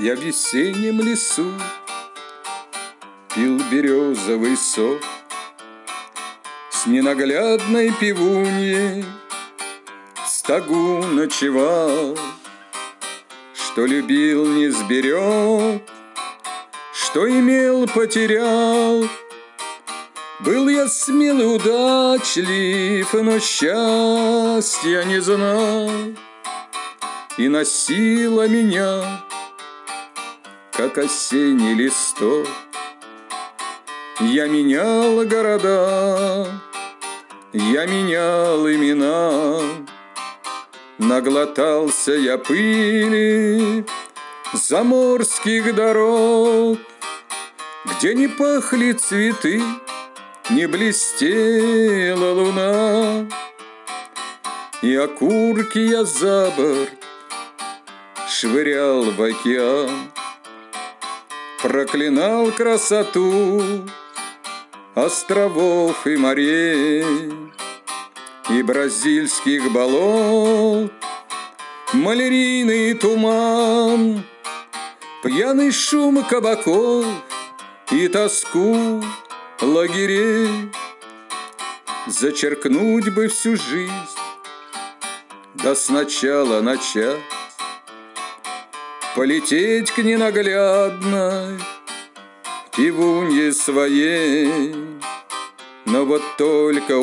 Я в весеннем лесу пил березовый сок с ненаглядной пивуньей, в стогу ночевал. Что любил, не сберег, что имел, потерял. Был я смел и удачлив, но счастья не знал. И носила меня, как осенний листок. Я менял города, я менял имена. Наглотался я пыли заморских дорог, где не пахли цветы, не блестела луна. И окурки я за борт швырял в океан, проклинал красоту островов и морей, и бразильских болот, малярийный туман, пьяный шум кабаков и тоску лагерей. Зачеркнуть бы всю жизнь, да сначала начать, полететь к ненаглядной пивунье своей. Но вот только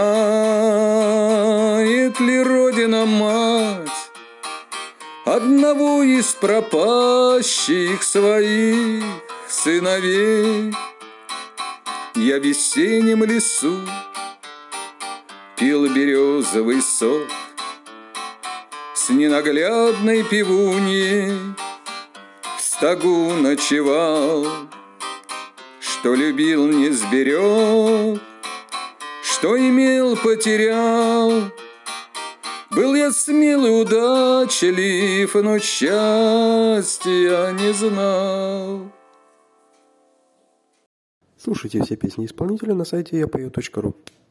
узнает ли Родина-мать одного из пропащих своих сыновей? Я в весеннем лесу пил березовый сок с ненаглядной пивуньей, в стогу ночевал. Что любил, не сберег, что имел, потерял. Был я смел и удачлив, но счастья не знал. Слушайте все песни исполнителя на сайте yapою.ru.